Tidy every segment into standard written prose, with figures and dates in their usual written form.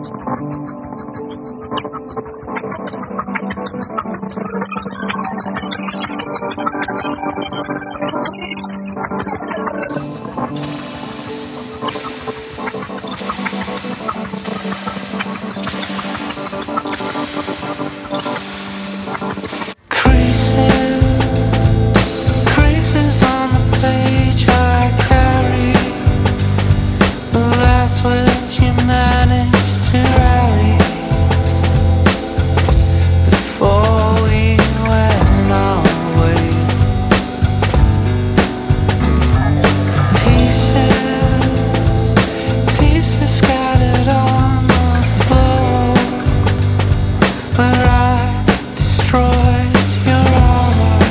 Creases on the page I carry, the last words you managed to rally before we went our way. Pieces scattered on the floor where I destroyed your armor.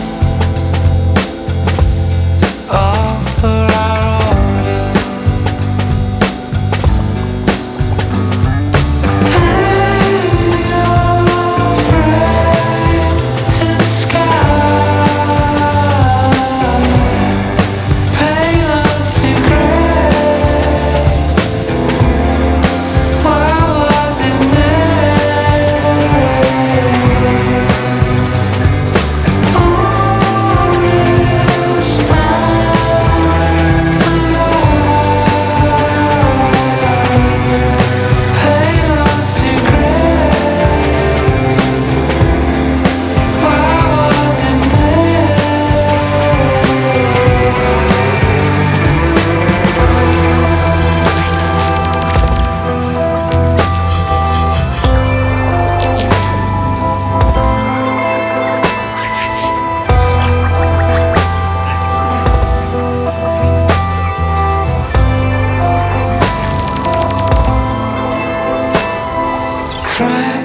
All for our order. Hang your friend to the sky. Payloads to gray. Why was it made? All this payloads to grace. Why was it made?